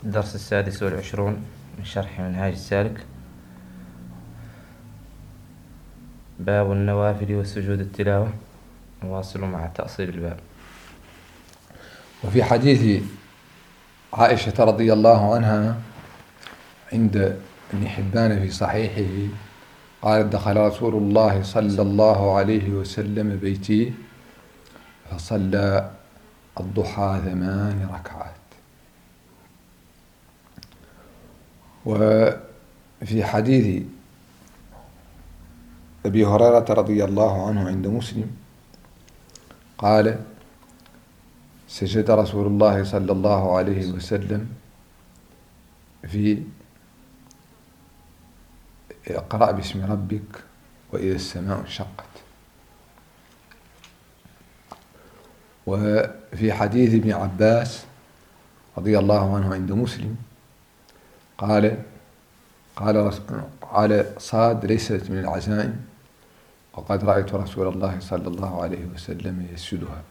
الدرس 26 من شرح منهاج السالك. باب النوافل وسجود التلاوة، نواصل مع تأصيل الباب. وفي حديث عائشة رضي الله عنها عند ابن حبان في صحيحه قالت: دخل رسول الله صلى الله عليه وسلم بيتي فصلى الضحى 8 ركعات. وفي حديث أبي هريرة رضي الله عنه عند مسلم قال: سجد رسول الله صلى الله عليه وسلم في اقرأ باسم ربك وإذا السماء انشقت. وفي حديث ابن عباس رضي الله عنه عند مسلم قال صاد ليست من العزائم وقد رأيت رسول الله صلى الله عليه وسلم يسجدها.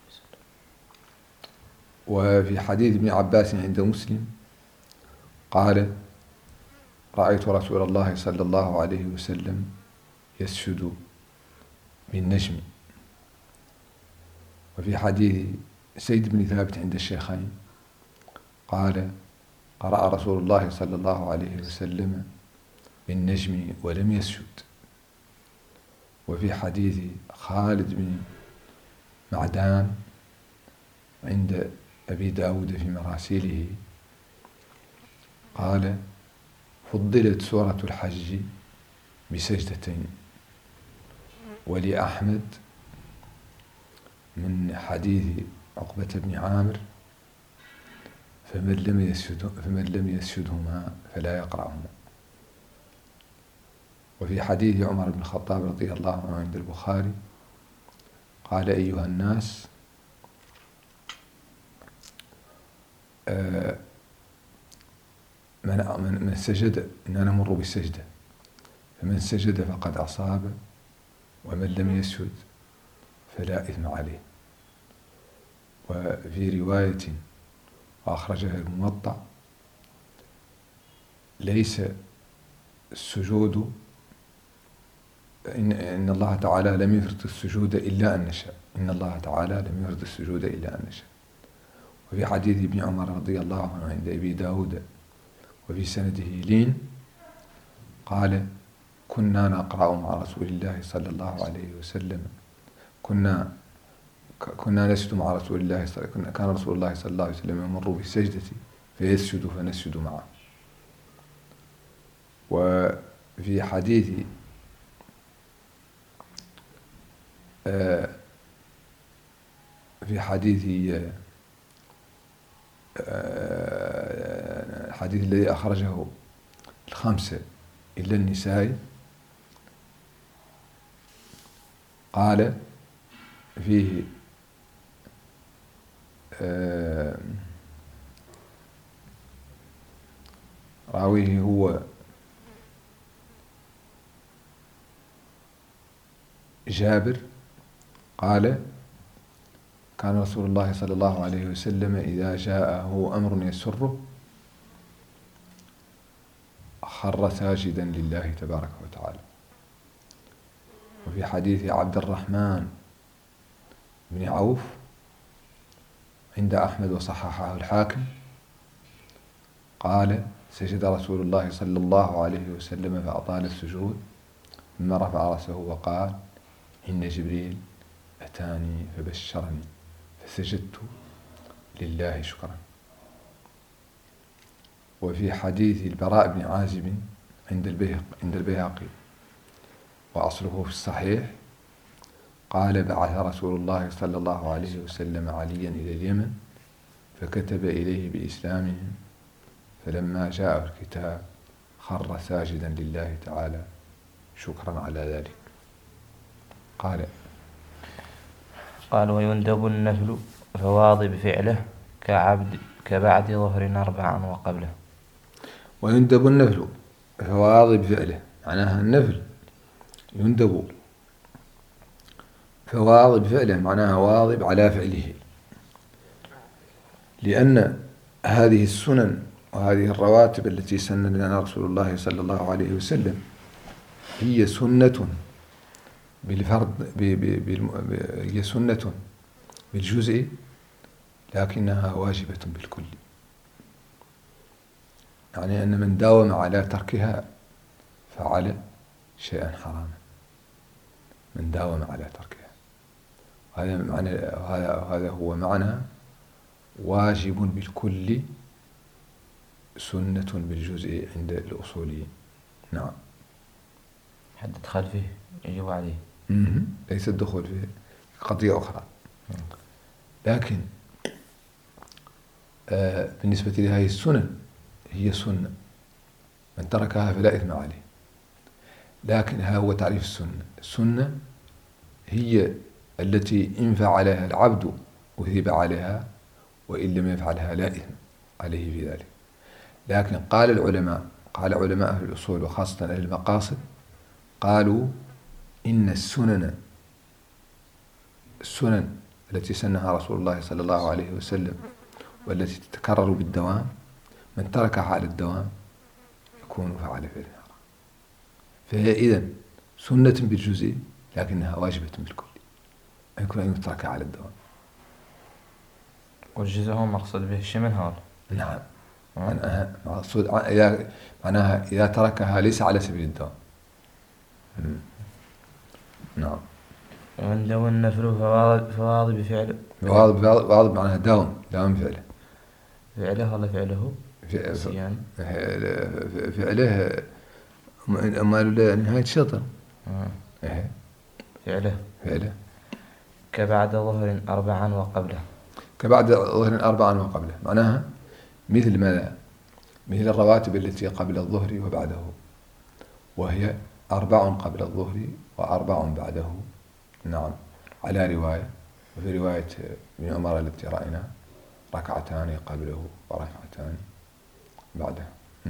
وفي حديث ابن عباس عند مسلم قال: رأيت رسول الله صلى الله عليه وسلم يسجد بالنجم. وفي حديث سيد بن ثابت عند الشيخين قال: قرأ رسول الله صلى الله عليه وسلم بالنجم ولم يسجد. وفي حديث خالد بن معدان عند أبي داود في مراسيله قال: فضلت سورة الحج بسجدتين. ولأحمد من حديث عقبة بن عامر: فمن لم يسجدهما فلا يقرأهما. وفي حديث عمر بن الخطاب رضي الله عنه عند البخاري قال: أيها الناس، من سجد إننا نمر بالسجدة، فمن سجد فقد أصاب، ومن لم يسجد فلا إثم عليه. وفي رواية وأخرجها الموطأ: ليس السجود إن الله تعالى لم يفرض السجود إلا أن نشاء. إن الله تعالى لم يفرض السجود إلا أن نشاء. وفي حديث ابن عمر رضي الله عنه عند أبي داود وفي سنده لين قال: كنا نقرأ مع رسول الله صلى الله عليه وسلم كنا نسجد مع رسول الله كان رسول الله صلى الله عليه وسلم يمر بالسجدة فيسجد فنسجد معه. وفي حديث الحديث الذي أخرجه الخمسة إلا النسائي قال فيه: راويه هو جابر قال: كان رسول الله صلى الله عليه وسلم إذا جاءه أمر يسره خر ساجدا لله تبارك وتعالى. وفي حديث عبد الرحمن بن عوف عند أحمد وصححه الحاكم قال: سجد رسول الله صلى الله عليه وسلم فأطال السجود، ثم رفع رأسه وقال: إن جبريل أتاني فبشرني فسجدت لله شكرا. وفي حديث البراء بن عازب عند البيهقي وأصله في الصحيح قال: بعث رسول الله صلى الله عليه وسلم عليا إلى اليمن فكتب إليه بإسلامهم، فلما جاء الكتاب خر ساجدا لله تعالى شكرا على ذلك. قال: ويندب النفل فواظب فعله كبعد ظهر 4 وقبله. ويندب النفل فواظب فعله، معناها النفل يندب فواظب فعله، معناها واظب على فعله، لأن هذه السنن وهذه الرواتب التي سن لنا رسول الله صلى الله عليه وسلم هي سنة بالفرض، هي سنة بالجزء، لكنها واجبة بالكل. يعني أن من داوم على تركها فعل شيئا حراما، من داوم على تركها. هذا هو معنى واجب بالكل سنة بالجزء عند الأصوليين. نعم. حد دخل فيه يجب عليه. ليس الدخول فيه قضية أخرى. لكن بالنسبة لهذه السنن هي سنة، من تركها فلا إثم عليه. لكن ها هو تعريف السنة: السنة هي التي إن فعلها العبد أثيب عليها، وإن لم يفعلها لا إثم عليه في ذلك. لكن قال علماء في الأصول وخاصة أهل المقاصد، قالوا إن السنن التي سنها رسول الله صلى الله عليه وسلم والتي تتكرر بالدوام، من تركها على الدوام يكون فعل فعل حرام. فهي إذن سنة بالجزء لكنها واجبة بالكل، يكون أن يتركها على الدوام. والجزء هو مقصود به الشمل هذا. نعم. معناها إذا تركها ليس على سبيل الدوام. نعم. ومن دون النفل فواظب بفعله. واظب معناها داوم فعله. فعله ولا فعله؟ فعله أمال نهاية شطر. فعله كبعد ظهر 4 وقبله. كبعد ظهر 4 وقبله معناها مثل ماذا؟ مثل الرواتب التي قبل الظهر وبعده، وهي 4 قبل الظهر و4 بعده. نعم، على رواية. وفي رواية ابن عمر التي رأينا 2 قبله و2 بعده.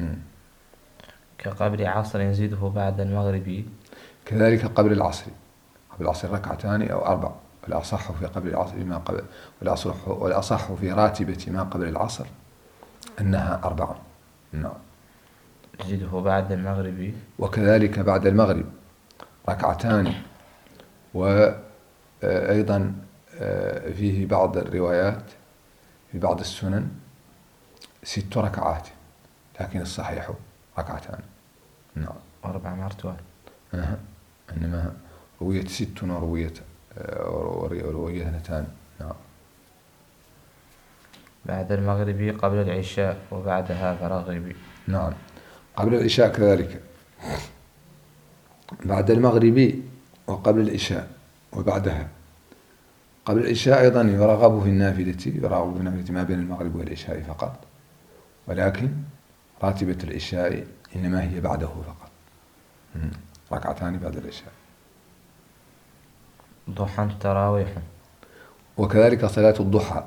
كقبل عصر يزيده بعد المغرب. كذلك قبل العصر 2 أو 4. والأصح في قبل العصر ما قبل، والأصح في راتبة ما قبل العصر أنها 4. نعم. يزيده بعد المغرب. وكذلك بعد المغرب 2. وأيضا فيه بعض الروايات في بعض السنن 6 ركعات، لكن الصحيح 2. نعم. 4 مرتوال. إنما روية 6 وروية 2. نعم. بعد المغرب قبل العشاء وبعدها فراغب. نعم. قبل العشاء كذلك، بعد المغرب وقبل العشاء وبعدها. قبل العشاء أيضا يرغب في النافلة ما بين المغرب والعشاء فقط، ولكن راتبة العشاء إنما هي بعده فقط، 2 بعد العشاء. ضحى تراويح. وكذلك صلاة الضحى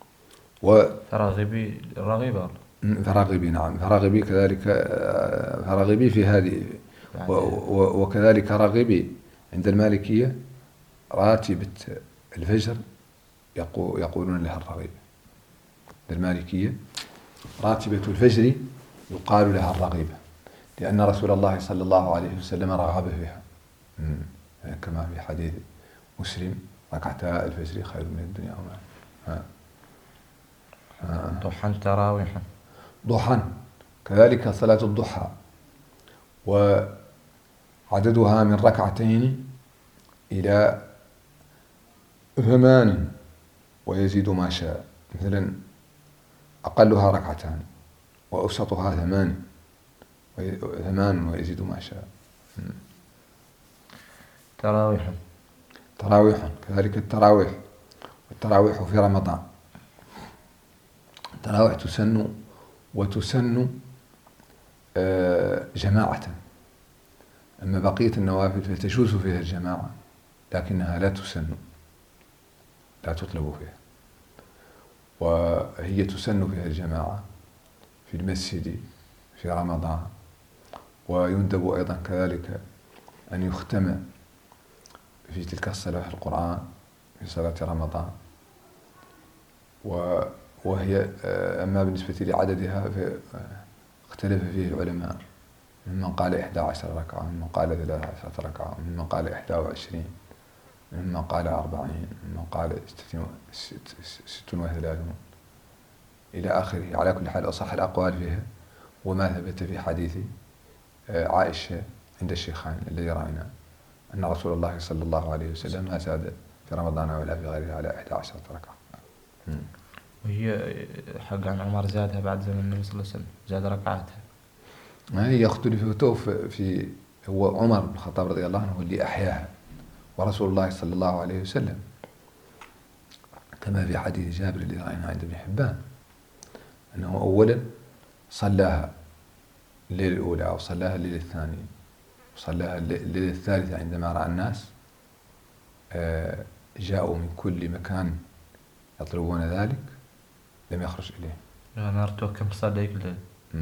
فراغبي الرغيبة. فراغبي. نعم. فراغبي كذلك، فراغبي في هذه. وكذلك راغبي عند المالكية راتبة الفجر يقولون لها الرغيبة. عند المالكية راتبة الفجر يقال لها الرغيبة، لأن رسول الله صلى الله عليه وسلم رغب فيها، كما في حديث مسلم: 2 الفجر خير من الدنيا وما. ضحى تراويح. ضحى كذلك صلاة الضحى، وعددها من 2 إلى 8 ويزيد ما شاء. مثلا أقلها 2 وأوسطها 8 ويزيد ما شاء. تراويح كذلك التراويح في رمضان. التراويح تسن جماعة، أما بقية النوافل فتجوز فيها الجماعة، لكنها لا تطلب فيها. وهي تسن فيها الجماعة في المسجد في رمضان. ويندب أيضا كذلك أن يختم في تلك الصلاة القرآن في صلاة رمضان. وهي أما بالنسبة لعددها اختلف فيه العلماء، ممن قال 11 ركعة، ممن قال 13 ركعة، ممن قال 21، ممن قال 40، ممن قال 36 إلى آخره. على كل حال أصح الأقوال فيها وما ثبت في حديث عائشة عند الشيخين الذي رأينا أن رسول الله صلى الله عليه وسلم ما زاد في رمضان ولا في غيره على 11 ركعة. وهي حق عن عمر زادها بعد زمن النبي صلى الله عليه وسلم، زاد ركعاتها. ما هي يختلف في هو عمر بن الخطاب رضي الله عنه اللي أحياها، ورسول الله صلى الله عليه وسلم كما في حديث جابر الذي رأينا عند ابن حبان أنه أولا صلاها الليلة الأولى أو صلاها الليلة الثانية وصلاها الليلة الثالثة عندما رأى الناس جاءوا من كل مكان يطلبون ذلك لم يخرج إليه. أنا أرتوكم صلي كل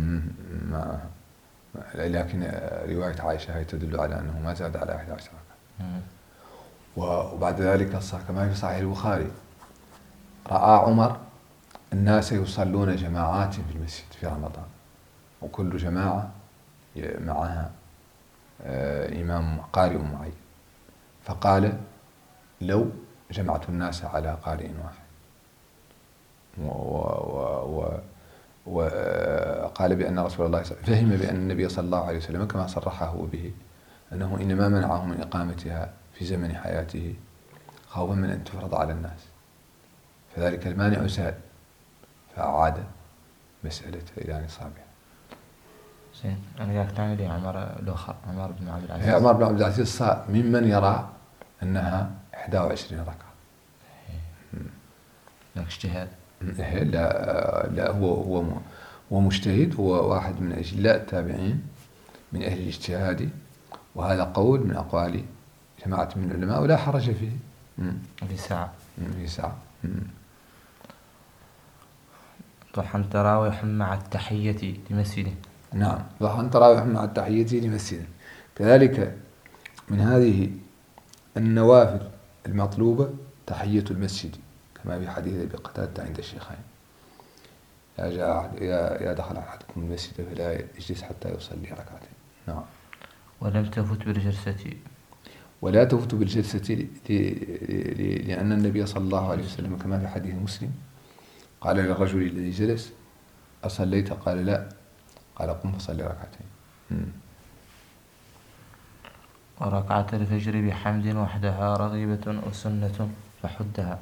لكن رواية عائشة هي تدل على أنه ما زاد على 11 ركعة. وبعد ذلك كما في صحيح البخاري رأى عمر الناس يصلون جماعات في المسجد في رمضان، وكل جماعة معها إمام قارئ معين، فقال لو جمعت الناس على قارئ واحد، وقال بأن رسول الله فهم بأن النبي صلى الله عليه وسلم كما صرحه به أنه إنما منعه من إقامتها في زمن حياته خوفا من أن تفرض على الناس، فذلك المانع زال فأعاد مسألة إلى نصابها. زين، أنا قاعد تعمل لي عمر الآخر عمر بن عبد العزيز. عمر بن عبد العزيز صار ممن يرى أنها 21 ركعة. لك اجتهاد. لا هو مجتهد، هو واحد من أجلاء التابعين من أهل الاجتهاد، وهذا قول من أقوال جماعة من العلماء ولا حرج فيه. في ساعة. في ساعة. ضحى تراويح مع التحية لمسجده. نعم، ضحى تراويح مع التحية لمسجده. كذلك من هذه النوافل المطلوبة تحية المسجد كما في حديث أبي قتادة عند الشيخين: يا دخل أحدكم المسجد فلا يجلس حتى يصلي ركعتين. نعم. ولا تفوت بالجلسة لأن النبي صلى الله عليه وسلم كما في حديث مسلم قال للرجل الذي جلس: أصليت؟ قال لا. قال: قم فصلي ركعتين. وركعة الفجر بحمد وحدها رغيبة وسنة فحدها.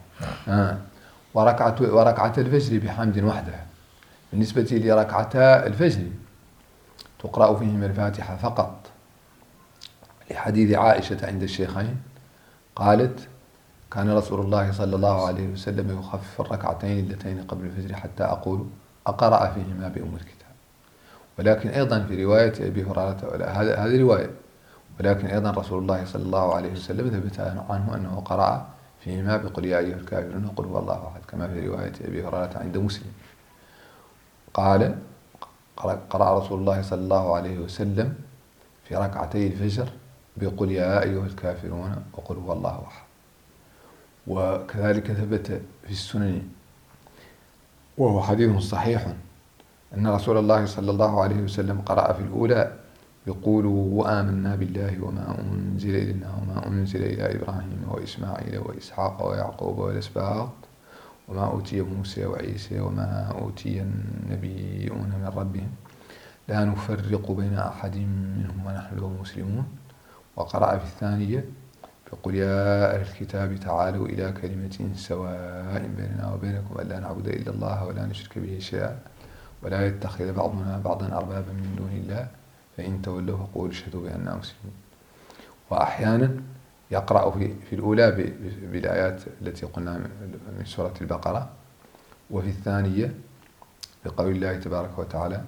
وركعة الفجر بحمد وحدها. بالنسبة لركعتا الفجر تقرأ فيهما الفاتحة فقط، لحديث عائشة عند الشيخين قالت: كان رسول الله صلى الله عليه وسلم يخفف الركعتين اللتين قبل الفجر حتى أقول أقرأ فيهما بأم الكتاب. ولكن أيضا في رواية أبي هريرة، هذه رواية، ولكن أيضا رسول الله صلى الله عليه وسلم ثبت عنه أنه قرأ فيهما بقل يا أيها الكافرون وقل هو الله أحد كما في رواية أبي هريرة عند مسلم. قال: قرأ رسول الله صلى الله عليه وسلم في ركعتي الفجر بقل يا أيها الكافرون وقل هو الله أحد. وكذلك ثبت في السنن وهو حديث صحيح أن رسول الله صلى الله عليه وسلم قرأ في الأولى يقولوا وآمنا بالله وما أنزل إلينا وما أنزل إلى إبراهيم وإسماعيل وإسحاق ويعقوب والأسباط وما أوتي موسى وعيسى وما أوتي النبيون من ربهم لا نفرق بين أحد منهم ونحن له مسلمون. وقرأ في الثانية فقل يا أهل الكتاب تعالوا إلى كلمة سواء بيننا وبينكم ألا نعبد إلا الله ولا نشرك به شيئا ولا يتخذ بعضنا بعضا أربابا من دون الله فإن تولوا فقولوا اشهدوا بأننا مسلمون. وأحيانا يقرأ في الأولى بالآيات التي قلنا من سورة البقرة، وفي الثانية بقول الله تبارك وتعالى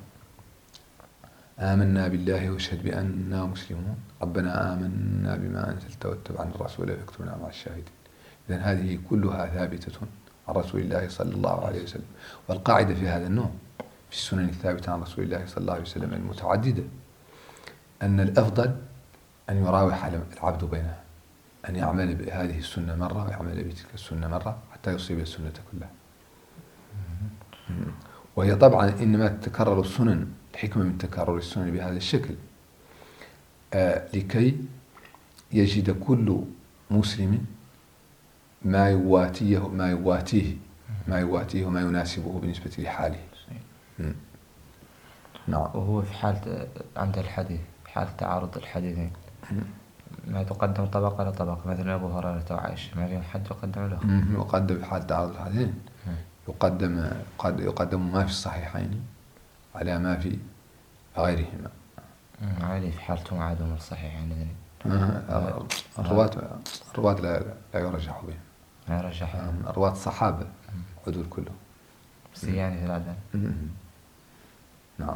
آمنا بالله واشهد بأننا مسلمون ربنا آمنا بما أنزلت واتبعنا الرسول فاكتبنا مع الشاهدين. إذن هذه كلها ثابتة عن رسول الله صلى الله عليه وسلم. والقاعدة في هذا النوع في السنن الثابتة عن رسول الله صلى الله عليه وسلم المتعددة أن الأفضل أن يراوح العبد بينها، أن يعمل بهذه السنة مرة ويعمل بتلك السنة مرة حتى يصيب السنة كلها. وهي طبعا إنما تتكرر السنن، الحكمة من تكرر السنن بهذا الشكل لكي يجد كل مسلم ما يواتيه وما يناسبه بالنسبة لحاله. نعم. وهو في حالة عند الحديث، في حالة تعارض الحديثين، ما تقدم طبقة على طبقة، مثل أبو هريرة وعائشة، ما فيهم حد يقدم له. يقدم في حالة تعارض الحديثين، يقدم ما في الصحيحين على ما في غيرهما. عليه في حالتهم عادوا من الصحيحين. الرواة لا يرجح بهم، ما يرجح رواة الصحابة عدول كلهم، بس يعني في العدل. نعم.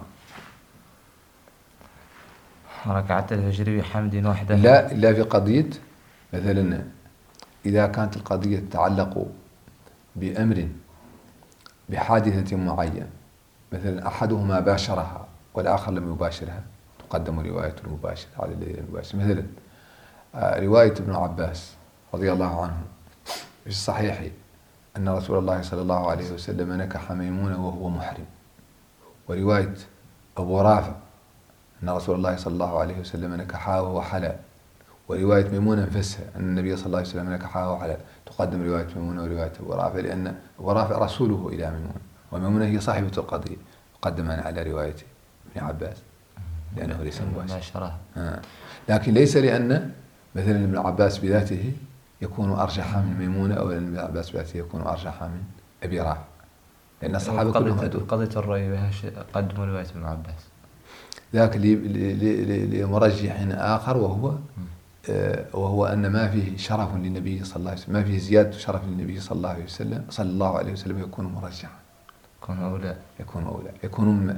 ركعت الفجر بحمد وحده. لا في قضية مثلا إذا كانت القضية تتعلق بأمر بحادثة معينة، مثلا أحدهما باشرها والآخر لم يباشرها، تقدم رواية المباشر على المباشر. مثلا رواية ابن عباس رضي الله عنه في الصحيح أن رسول الله صلى الله عليه وسلم نكح ميمونة وهو محرم، ورواية أبو رافع أن رسول الله صلى الله عليه وسلم نكحها وهو حلال، ورواية ميمونة نفسها أن النبي صلى الله عليه وسلم نكحها وهو حلال. تقدم رواية ميمونة ورواية أبو رافع لأن أبو رافع رسوله إلى ميمونة، وميمونة هي صاحبة القضية، قدمنا على رواية ابن عباس لأنه ليس مباشر. لكن ليس لأن مثلا ابن عباس بذاته يكون أرجح من ميمونة، أو ابن عباس بذاته يكون أرجح من أبي رافع، لأن الصحابة كلهم قضية الرأي بها قدموا رواية ابن عباس، ذاك لمرجح آخر، وهو أن ما فيه شرف للنبي صلى الله عليه وسلم، ما فيه زيادة شرف للنبي صلى الله عليه وسلم يكون مرجحا، يكون أولى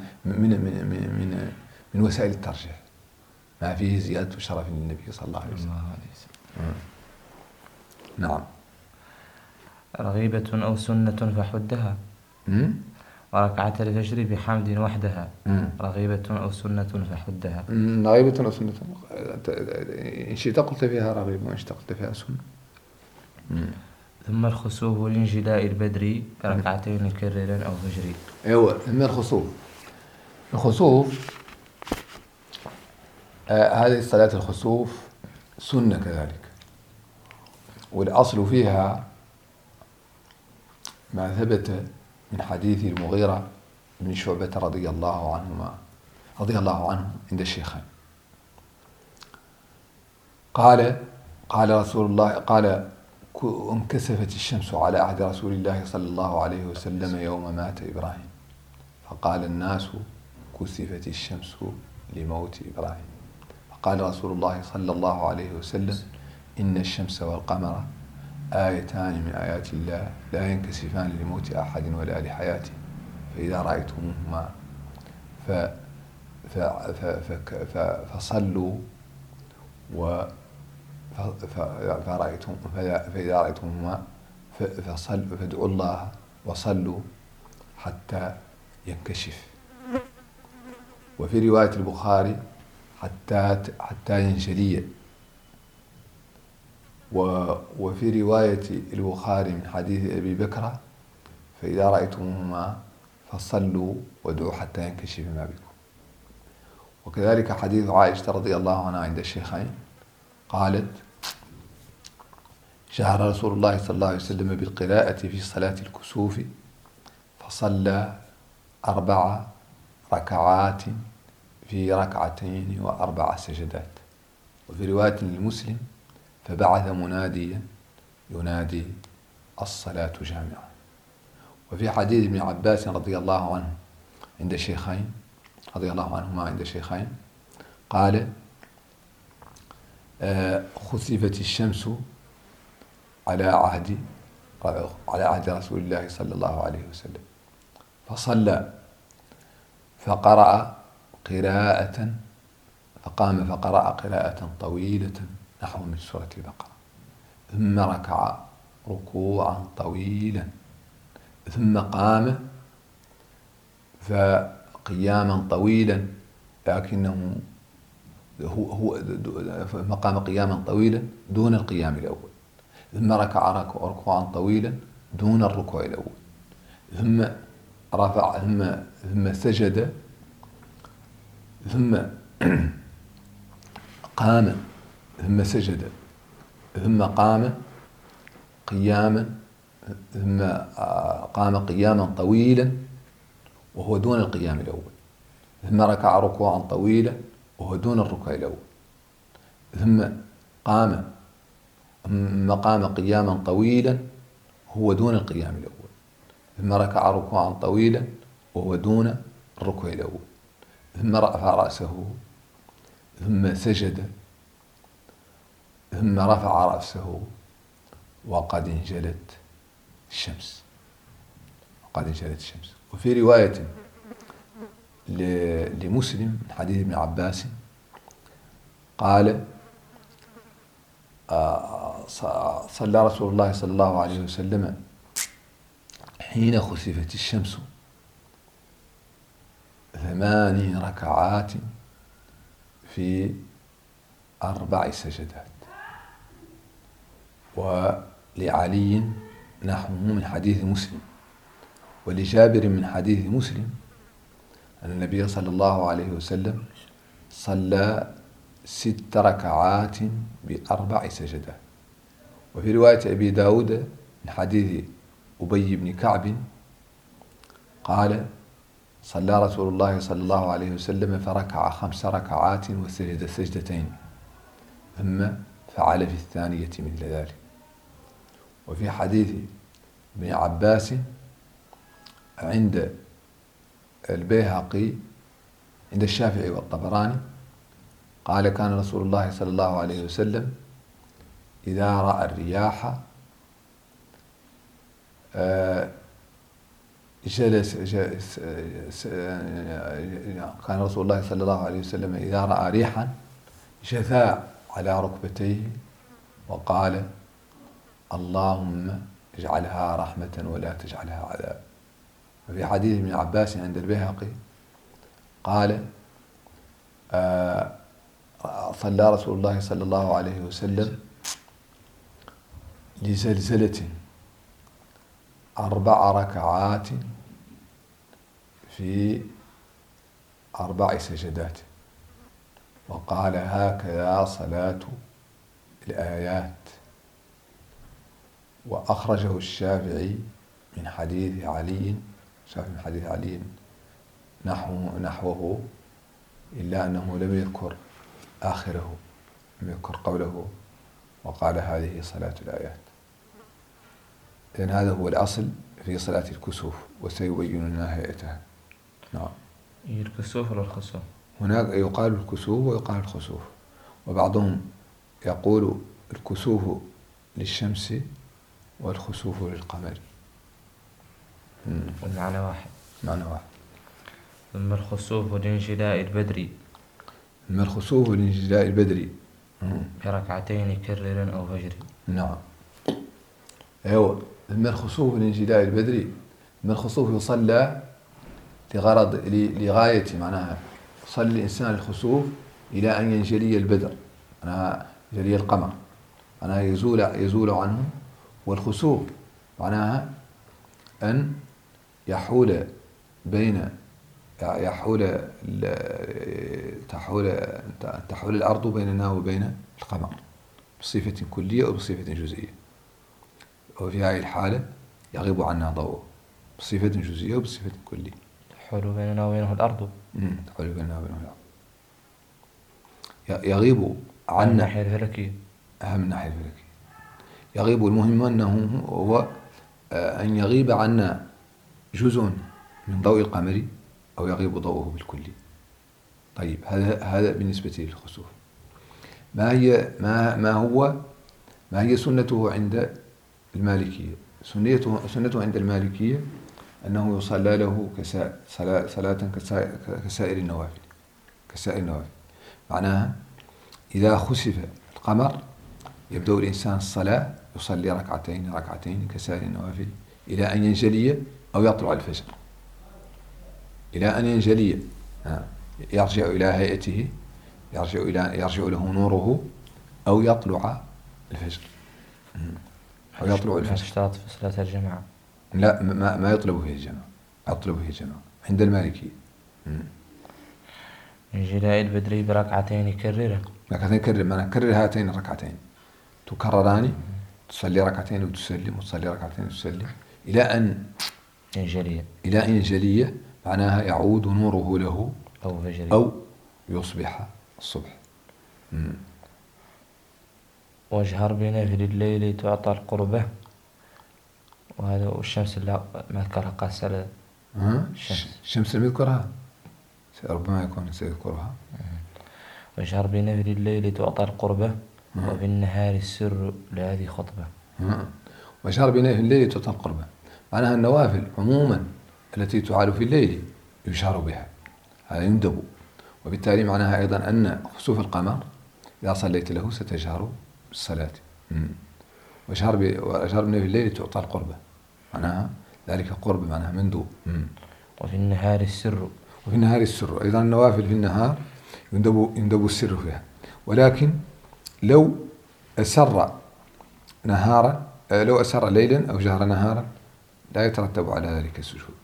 من وسائل الترجيح، ما فيه زيادة شرف للنبي صلى الله عليه وسلم. نعم. رغيبة أو سنة فحدها. وركعت الفجر بحمد وحدها. رغيبة أو سنة فحدها. رغيبة أو سنة، إن شئت قلت فيها رغيبة وإن شئت قلت فيها سنة. ثم الخسوف لانجلاء البدر كركعتين كررا أو فجري. أيوة، ثم الخسوف هذه صلاة الخسوف سنة كذلك، والأصل فيها ما ثبت من حديث المغيرة بن شعبة رضي الله عنه عند الشيخين، قال رسول الله، قال انكسفت الشمس على عهد رسول الله صلى الله عليه وسلم يوم مات إبراهيم، فقال الناس كسفت الشمس لموت إبراهيم، فقال رسول الله صلى الله عليه وسلم إن الشمس والقمر آيتان من آيات الله لا ينكسفان لموت أحد ولا لحياته، فإذا رأيتموهما فصلوا فإذا رأيتموهما فادعوا الله وصلوا حتى ينكشف. وفي رواية البخاري حتى ينجلي. وفي رواية البخاري من حديث أبي بكر فإذا رأيتموهما فصلوا وادعوا حتى ينكشف ما بكم. وكذلك حديث عائشة رضي الله عنها عند الشيخين قالت شهر رسول الله صلى الله عليه وسلم بالقراءة في صلاة الكسوف فصلى 4 ركعات في 2 و4 سجدات. وفي رواية للمسلم فبعث مناديا ينادي الصلاة جامعة. وفي حديث ابن عباس رضي الله عنه عند الشيخين رضي الله عنهما عند الشيخين قال خسفت الشمس على عهد رسول الله صلى الله عليه وسلم فصلى فقرأ قراءة فقام فقرأ قراءة طويلة نحو من سورة البقرة، ثم ركع ركوعا طويلا، ثم قام فقياما طويلا، لكنه هو مقام قياما طويلا دون القيام الأول، ثم ركع ركوعا طويلا دون الركوع الأول، ثم رفع ثم سجد ثم قام ثم سجد ثم قام قياما ثم قام قياما طويلا وهو دون القيام الأول، ثم ركع ركوعا طويلا وهو دون الركوع الأول، ثم قام قياما طويلا هو دون القيام الأول، ثم ركع ركوعا طويلا وهو دون الركوع الأول، ثم رفع رأسه ثم سجد ثم رفع رأسه وقد انجلت الشمس. وفي رواية لمسلم من حديث ابن عباس قال صلى رسول الله صلى الله عليه وسلم حين خسفت الشمس 8 ركعات في 4 سجدات. ولعلي نحوه من حديث مسلم، ولجابر من حديث مسلم أن النبي صلى الله عليه وسلم صلى 6 ركعات ب4 سجدات. وفي رواية أبي داود من حديث أبي بن كعب قال صلى رسول الله صلى الله عليه وسلم فركع 5 ركعات وسجد سجدتين ثم فعل في الثانية مثل ذلك. وفي حديث ابن عباس عند البيهقي عند الشافعي والطبراني قال كان رسول الله صلى الله عليه وسلم إذا رأى الرياح كان رسول الله صلى الله عليه وسلم إذا رأى ريحا جثى على ركبتيه وقال اللهم اجعلها رحمة ولا تجعلها عذاب. وفي حديث ابن عباس عند البيهقي قال صلى رسول الله صلى الله عليه وسلم لزلزلة 4 ركعات في 4 سجدات وقال هكذا صلاة الآيات. وأخرجه الشافعي من حديث علي نحوه إلا أنه لم يذكر آخره، لم يذكر قوله وقال هذه صلاة الآيات. إذن هذا هو الأصل في صلاة الكسوف وسيبين لنا هيئتها. نعم. الكسوف ولا الخسوف؟ هناك يقال الكسوف ويقال الخسوف، وبعضهم يقول الكسوف للشمس والخسوف للقمر. المعنى واحد. معنى واحد. ثم الخسوف لانجلاء البدر. ثم الخسوف لانجلاء البدر بركعتين كرر أو فجر. نعم. أيوة. ثم الخسوف لانجلاء البدر. ثم الخسوف يصلى لغرض لغاية، معناها يصلي الإنسان الخسوف إلى أن ينجلي البدر، معناها ينجلي القمر، معناها يزول عنه. والخسوف معناها أن تحول الأرض بيننا وبين القمر بصفة كلية وبصفة جزئية، وفي هذه الحالة يغيب عنا ضوءه بصفة جزئية وبصفة كلية. تحول بيننا وبينه الأرض. تحول بيننا وبينه الأرض. يغيب عنا من الناحية الفلكية. من الناحية الفلكية يغيب. المهم أنه هو أن يغيب عنا جزء من ضوء القمر أو يغيب ضوءه بالكلي. طيب هذا بالنسبة للخسوف. ما هي سنته عند المالكية؟ سنته عند المالكية أنه يصلى له صلاة كسائر النوافل. معناها إذا خسف القمر يبدأ الإنسان الصلاة يصلي ركعتين كسائر النوافل إلى أن ينجلي أو يطلع الفجر. إلى أن ينجلي يرجع إلى هيئته، يرجع له نوره، أو يطلع الفجر. ما اشترط في صلاة الجماعة. لا، ما يطلب فيه الجماعة. أطلب فيه جماعة عند المالكية. من جلاء البدر بركعتين كررا. ركعتين كرر، معنى كرر هاتين الركعتين تكرران، تصلي ركعتين وتسلم، وتصلي ركعتين وتسلم إلى أن ينجلي، معناها يعود نوره له أو يصبح الصبح. واجهر بنفل الليل تعطى القربة. وهذا والشمس لا ما ذكرها قاسة. الشمس لم يذكرها، ربما يكون سيذكرها. واجهر بنفل الليل تعطى القربة وفي النهار السر لهذه خطبة. واجهر بنفل الليل تعطى القربة، معناها النوافل عموما التي تعال في الليل يشهر بها، هذا يندب. وبالتالي معناها أيضا أن خسوف القمر إذا صليت له ستجهر بالصلاة. واشهر بنفل الليل تعطى القربة، معناها ذلك قرب، معناها مندوب. وفي النهار السر. وفي النهار السر، أيضا النوافل في النهار يندب السر فيها. ولكن لو أسر نهارا، لو أسر ليلا أو جهر نهارا لا يترتب على ذلك السجود.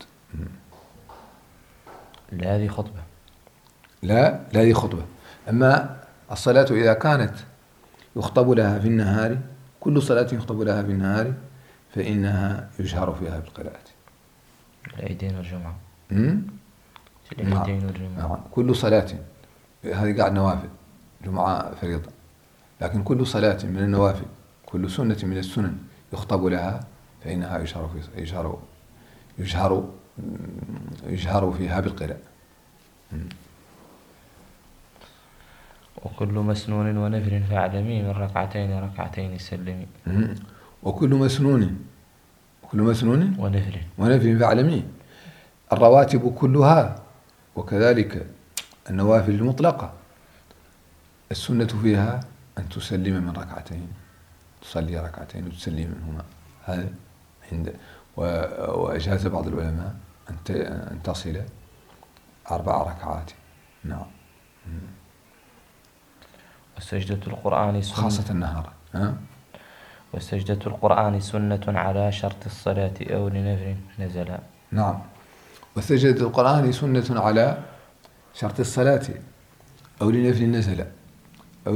لا هذه خطبة. لا هذه خطبة. أما الصلاة إذا كانت يخطب لها في النهار، كل صلاة يخطب لها في النهار فإنها يجهر فيها بالقراءة. العيدين والجمعة. العيدين والجمعة. كل صلاة، هذه قاعد نوافل، جمعة فريضة، لكن كل صلاة من النوافل، كل سنة من السنن يخطب لها فإنها يجهر فيها بالقراءة. وكل مسنون ونفل فاعلمي من ركعتين سلمي. وكل مسنون ونفل فاعلمي، الرواتب كلها، وكذلك النوافل المطلقة السنة فيها أن تسلم من ركعتين، تصلي ركعتين وتسلم منهما. هذا وأجاز بعض العلماء أن تصل 4 ركعات. نعم. وسجدة القرآن سنة، خاصة النهار. وسجدة القرآن سنة على شرط الصلاة أو لنفل نزل. نعم. وسجدة القرآن سنة على شرط الصلاة أو لنفل نزل، أو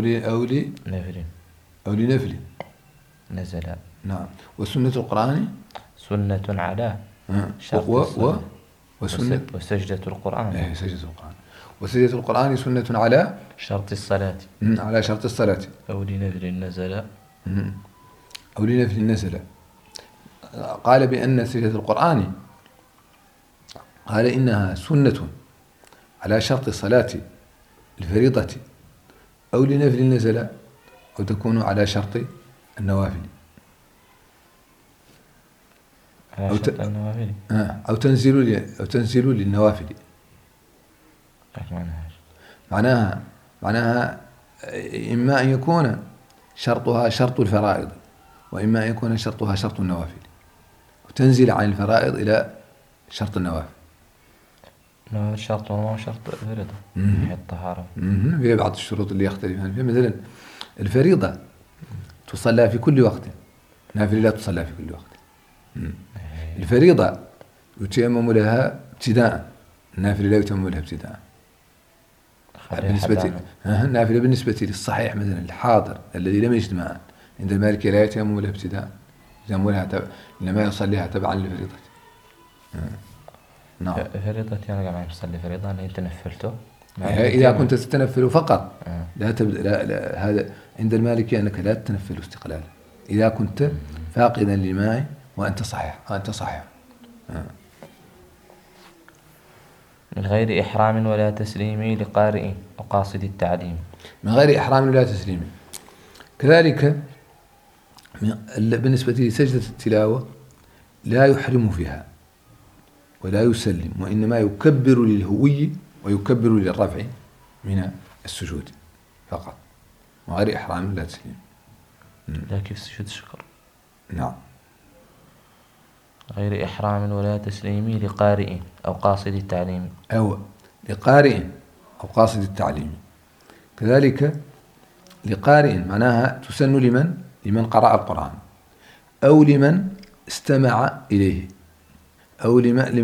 لنفل نزل. نعم. وسنة القرآن سنة على شرط الصلاة. وسجدة القرآن. سجدة القرآن. وسجدة القرآن سنة على شرط الصلاة. على شرط الصلاة أو لنفل نزل. قال بأن سجدة القرآن، قال إنها سنة على شرط الصلاة الفريضة أو لنفل نزل، أو تكون على شرط النوافل، أو تنزل للنوافل. معناها إما أن يكون شرطها شرط الفرائض، وإما أن يكون شرطها شرط النوافل، وتنزل عن الفرائض إلى شرط النوافل. شرط وما شرط الفريضة هي الطهارة. في بعض الشروط اللي يختلفان فيها، مثلا الفريضة تصلى في كل وقت، النافلة لا تصلى في كل وقت. الفريضة يتيمم لها ابتداء، النافلة لا يتيمم لها ابتداء. النافلة بالنسبة للصحيح مثلا الحاضر الذي لم يجد ماء، عند المالكية لا يتيمم لها ابتداء، يتيمم لها إنما يصليها تبعا لفريضة. نعم. فريضة أنا قاعد أصلي فريضة أنا تنفلته. إذا كنت تتنفل فقط لا هذا عند المالكية أنك لا تتنفل استقلالا، إذا كنت فاقدا للماء وأنت صحيح. من غير إحرام ولا تسليم لقارئ وقاصد التعليم. من غير إحرام ولا تسليم. كذلك بالنسبة لسجدة التلاوة لا يحرم فيها ولا يسلم، وإنما يكبر للهوي ويكبر للرفع من السجود فقط، من غير إحرام ولا تسليم. لا كيف سجود الشكر. نعم. غير إحرام ولا تسليم لقارئ أو قاصد التعليم. أو لقارئ أو قاصد التعليم. كذلك لقارئ معناها تسن لمن قرأ القرآن، أو لمن استمع إليه، أو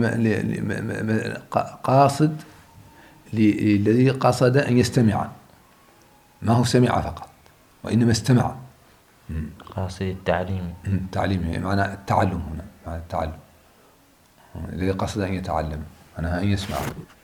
قاصد الذي قصد أن يستمع، ما هو سمع فقط وإنما استمع. قاصد التعليم. تعليم معنى التعلم، هنا معنى التعلم، الذي قصد أن يتعلم معناها أن يسمع.